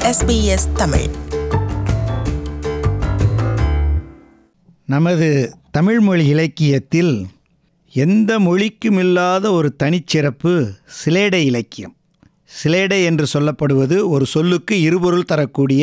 SBS Tamil. நமது தமிழ்மொழி இலக்கியத்தில் எந்த மொழிக்குமில்லாத ஒரு தனிச்சிறப்பு சிலேடை இலக்கியம். சிலேடை என்று சொல்லப்படுவது ஒரு சொல்லுக்கு இருபொருள் தரக்கூடிய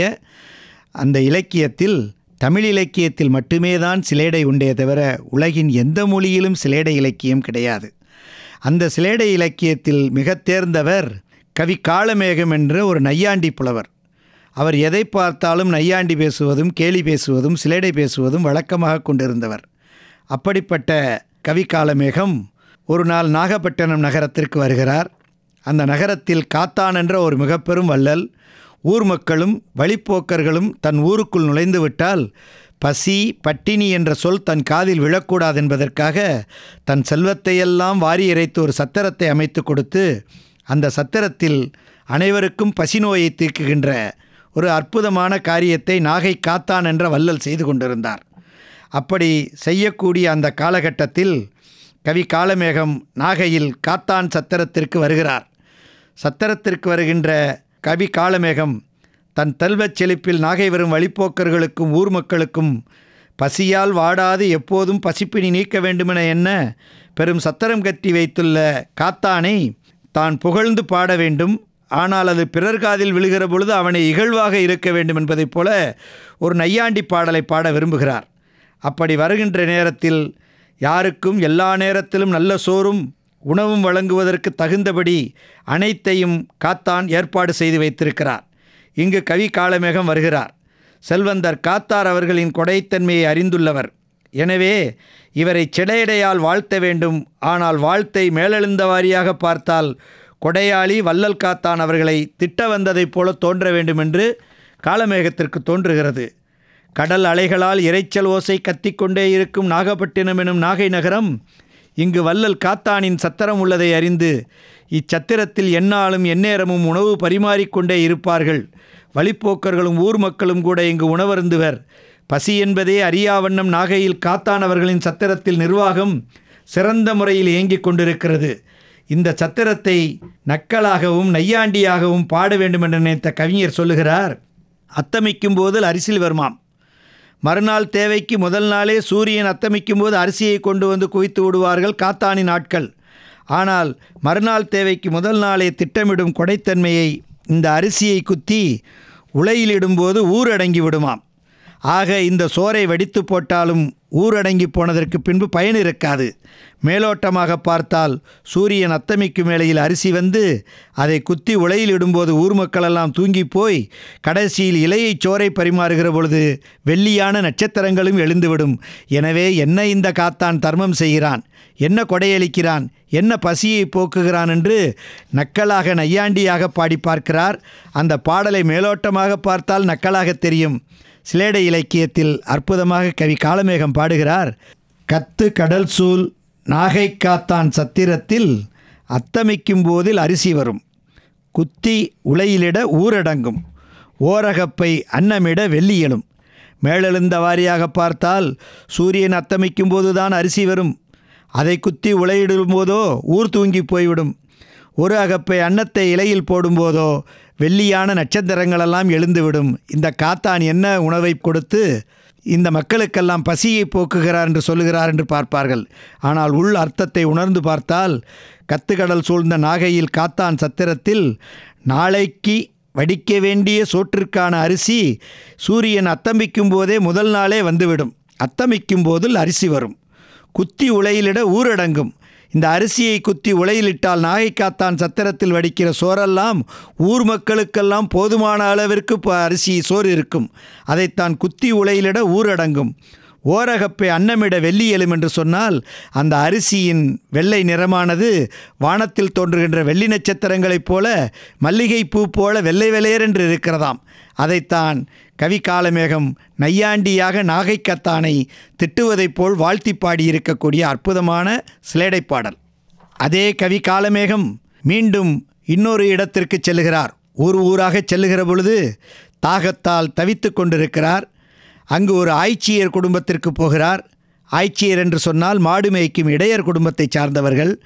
அந்த இலக்கியத்தில் தமிழ் இலக்கியத்தில் மட்டுமே தான் சிலேடை உண்டே தவிர உலகின் எந்த மொழியிலும் சிலேடை இலக்கியம் கிடையாது. அந்த சிலேடை இலக்கியத்தில் மிக தேர்ந்தவர் கவி காளமேகம் என்ற ஒரு நையாண்டி புலவர். அவர் எதை பார்த்தாலும் நையாண்டி பேசுவதும் கேலி பேசுவதும் சிலேடை பேசுவதும் வழக்கமாக கொண்டிருந்தவர். அப்படிப்பட்ட கவி காளமேகம் ஒரு நாள் நாகப்பட்டினம் நகரத்திற்கு வருகிறார். அந்த நகரத்தில் காத்தான் என்ற ஒரு மிக பெரும் வள்ளல், ஊர் மக்களும் வழிப்போக்கர்களும் தன் ஊருக்குள் நுழைந்து விட்டால் பசி பட்டினி என்ற சொல் தன் காதில் விழக்கூடாது என்பதற்காக தன் செல்வத்தையெல்லாம் வாரி இறைத்து ஒரு சத்திரத்தை அமைத்து கொடுத்து அந்த சத்திரத்தில் அனைவருக்கும் பசி நோயை தீர்க்குகின்ற ஒரு அற்புதமான காரியத்தை நாகை காத்தான் என்ற வள்ளல் செய்து கொண்டிருந்தார். அப்படி செய்யக்கூடிய அந்த காலகட்டத்தில் கவி காளமேகம் நாகையில் காத்தான் சத்திரத்திற்கு வருகிறார். சத்திரத்திற்கு வருகின்ற கவி காளமேகம் தன் செல்வச் செழிப்பில் நாகை வரும் வழிப்போக்கர்களுக்கும் ஊர் மக்களுக்கும் பசியால் வாடாது எப்போதும் பசிப்பினி நீக்க வேண்டுமென என்ன பெரும் சத்திரம் கட்டி வைத்துள்ள காத்தானை தான் புகழ்ந்து பாட வேண்டும். ஆனால் அது பிறர் காதில் விழுகிற பொழுது அவனை இகழ்வாக இருக்க வேண்டும் என்பதைப் போல ஒரு நையாண்டி பாடலை பாட விரும்புகிறார். அப்படி வருகின்ற நேரத்தில் யாருக்கும் எல்லா நேரத்திலும் நல்ல சோறும் உணவும் வழங்குவதற்கு தகுந்தபடி அனைத்தையும் காத்தான் ஏற்பாடு செய்து வைத்திருக்கிறார். இங்கு கவி காளமேகம் வருகிறார். செல்வந்தர் காத்தார் அவர்களின் கொடைத்தன்மையை அறிந்துள்ளவர். எனவே இவரை செடையடையால் வாழ்த்த வேண்டும். ஆனால் வாழ்த்தை மேலெழுந்த வாரியாக பார்த்தால் கொடையாளி வள்ளல் காத்தான் அவர்களை திட்ட வந்ததைப் போல தோன்ற வேண்டும் என்று காளமேகத்திற்கு தோன்றுகிறது. கடல் அலைகளால் இரைச்சல் ஓசை கத்திக்கொண்டே இருக்கும் நாகப்பட்டினம் எனும் நாகை நகரம் இங்கு வள்ளல் காத்தானின் சத்திரம் உள்ளதை அறிந்து இச்சத்திரத்தில் எந்நாளும் எந்நேரமும் உணவு பரிமாறிக்கொண்டே இருப்பார்கள். வழிப்போக்கர்களும் ஊர் மக்களும் கூட இங்கு உணவருந்துவர். பசி என்பதே அறியாவண்ணம் நாகையில் காத்தான் அவர்களின் சத்திரத்தில் நிர்வாகம் சிறந்த முறையில் இயங்கிக் கொண்டிருக்கிறது. இந்த சத்திரத்தை நக்கலாகவும் நையாண்டியாகவும் பாட வேண்டும் என்று நினைத்த கவிஞர் சொல்லுகிறார். அத்தமிக்கும் போது அரிசில் வருமாம். மறுநாள் தேவைக்கு முதல் நாளே சூரியன் அத்தமிக்கும் போது அரிசியை கொண்டு வந்து குவித்து விடுவார்கள் காத்தானின் ஆட்கள். ஆனால் மறுநாள் தேவைக்கு முதல் நாளே திட்டமிடும் கொடைத்தன்மையை இந்த அரிசியை குத்தி உலையிலிடும்போது ஊரடங்கி விடுமாம். ஆக இந்த சோறை வடித்து போட்டாலும் ஊரடங்கி போனதற்கு பின்பு பயன் இருக்காது. மேலோட்டமாக பார்த்தால் சூரியன் அத்தமிக்கும் வேளையில் அரிசி வந்து அதை குத்தி உலையில் இடும்போது ஊர் மக்களெல்லாம் தூங்கி போய் கடைசியில் இலையை சோறை பரிமாறுகிற பொழுது வெள்ளியான நட்சத்திரங்களும் எழுந்துவிடும். எனவே என்ன இந்த காத்தான் தர்மம் செய்கிறான், என்ன கொடையளிக்கிறான், என்ன பசியை போக்குகிறான் என்று நக்கலாக நையாண்டியாக பாடி பார்க்கிறார். அந்த பாடலை மேலோட்டமாக பார்த்தால் நக்கலாக தெரியும். சிலேடை இலக்கியத்தில் அற்புதமாக கவி காளமேகம் பாடுகிறார். கத்து கடல் சூழ் நாகை காத்தான் சத்திரத்தில் அத்தமிக்கும் போதில் அரிசி வரும், குத்தி உலையிலிட ஊரடங்கும், ஓரகப்பை அன்னமிட வெள்ளியலும். மேலெழுந்த வாரியாக பார்த்தால் சூரியன் அத்தமிக்கும் போதுதான் அரிசி வரும். அதை குத்தி உலையிடும் போதோ ஊர் தூங்கி போய்விடும். ஒரு அகப்பை அன்னத்தை இலையில் போடும்போதோ வெள்ளியான நட்சத்திரங்களெல்லாம் எழுந்துவிடும். இந்த காத்தான் என்ன உணவை கொடுத்து இந்த மக்களுக்கெல்லாம் பசியை போக்குகிறார் என்று சொல்லுகிறார் என்று பார்ப்பார்கள். ஆனால் உள் அர்த்தத்தை உணர்ந்து பார்த்தால் கத்துக்கடல் சூழ்ந்த நாகையில் காத்தான் சத்திரத்தில் நாளைக்கு வடிக்க வேண்டிய சோற்றிற்கான அரிசி சூரியன் அத்தமிக்கும் போதே முதல் நாளே வந்துவிடும். அத்தமிக்கும் போதில் அரிசி வரும், குத்தி உலையிலிட ஊரடங்கும். இந்த அரிசியை குத்தி உலையிலிட்டால் நாகை காத்தான் சத்திரத்தில் வடிக்கிற சோறெல்லாம் ஊர் மக்களுக்கெல்லாம் போதுமான அளவிற்கு அரிசி சோறு இருக்கும். அதைத்தான் குத்தி உலையிலிட ஊரடங்கும். ஓரகப்பை அன்னமிட வெள்ளி எழும் என்று சொன்னால் அந்த அரிசியின் வெள்ளை நிறமானது வானத்தில் தோன்றுகின்ற வெள்ளி நட்சத்திரங்களைப் போல மல்லிகை பூ போல வெள்ளை வெளையரென்று இருக்கிறதாம். அதைத்தான் கவி காளமேகம் நையாண்டியாக நாகை காத்தானை திட்டுவதைப் போல் வாழ்த்தி பாடியிருக்கக்கூடிய அற்புதமான சிலேடை பாடல். அதே கவி காளமேகம் மீண்டும் இன்னொரு இடத்திற்கு செல்லுகிறார். ஊராக செல்லுகிற பொழுது தாகத்தால் தவித்து கொண்டிருக்கிறார். அங்கு ஒரு ஆய்ச்சியர் குடும்பத்திற்கு போகிறார். ஆய்ச்சியர் என்று சொன்னால் மாடு மேய்க்கும் இடையர் குடும்பத்தை சார்ந்தவர்கள்.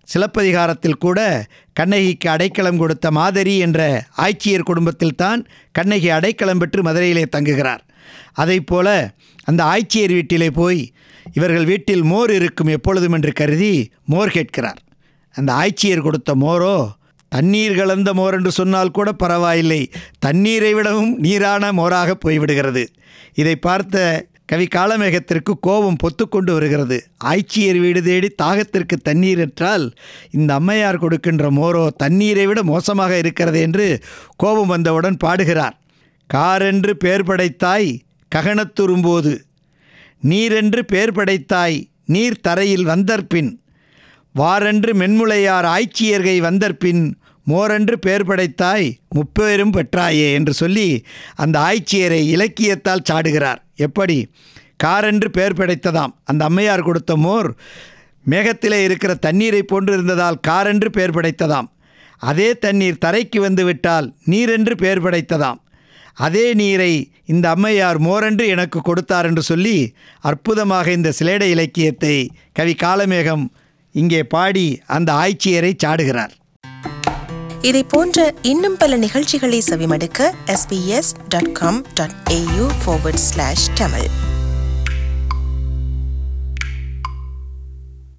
சிலப்பதிகாரத்தில் கூட கண்ணகிக்கு அடைக்கலம் கொடுத்த மாதரி என்ற ஆய்ச்சியர் குடும்பத்தில்தான் கண்ணகி அடைக்கலம் பெற்று மதுரையிலே தங்குகிறார். அதைப்போல அந்த ஆய்ச்சியர் வீட்டிலே போய் இவர்கள் வீட்டில் மோர் இருக்கும் எப்பொழுதும் என்று கருதி மோர் கேட்கிறார். அந்த ஆய்ச்சியர் கொடுத்த மோரோ தண்ணீர் கலந்த மோர் என்று சொன்னால் கூட பரவாயில்லை, தண்ணீரை விடவும் நீரான மோராக போய்விடுகிறது. இதை பார்த்த கவி காளமேகத்திற்கு கோபம் பொத்துக்கொண்டு வருகிறது. ஆய்ச்சியர் வீடு தேடி தாகத்திற்கு தண்ணீர் என்றால் இந்த அம்மையார் கொடுக்கின்ற மோரோ தண்ணீரை விட மோசமாக இருக்கிறது என்று கோபம் வந்தவுடன் பாடுகிறார். காரென்று பேர் படைத்தாய் ககனத்துரும்போது, நீரென்று பேர் படைத்தாய் நீர் தரையில் வந்தற்பின், வாரென்று மென்முளையார் ஆய்ச்சியர்கை வந்தற்பின், மோரென்று பேர் படைத்தாய் முப்பேரும் பெற்றாயே என்று சொல்லி அந்த ஆய்ச்சியரை இலக்கியத்தால் சாடுகிறார். எப்படி? காரென்று பேர் படைத்ததாம் அந்த அம்மையார் கொடுத்த மோர் மேகத்திலே இருக்கிற தண்ணீரை போன்று இருந்ததால் காரென்று பேர் படைத்ததாம். அதே தண்ணீர் தரைக்கு வந்து விட்டால் நீரென்று பேர் படைத்ததாம். அதே நீரை இந்த அம்மையார் மோரென்று எனக்கு கொடுத்தார் என்று சொல்லி அற்புதமாக இந்த சிலேடை இலக்கியத்தை கவி காளமேகம் இங்கே பாடி அந்த ஆய்ச்சியரை சாடுகிறார். இதை போன்ற இன்னும் பல நிகழ்ச்சிகளை செவிமடுக்க sbs.com.au/tamil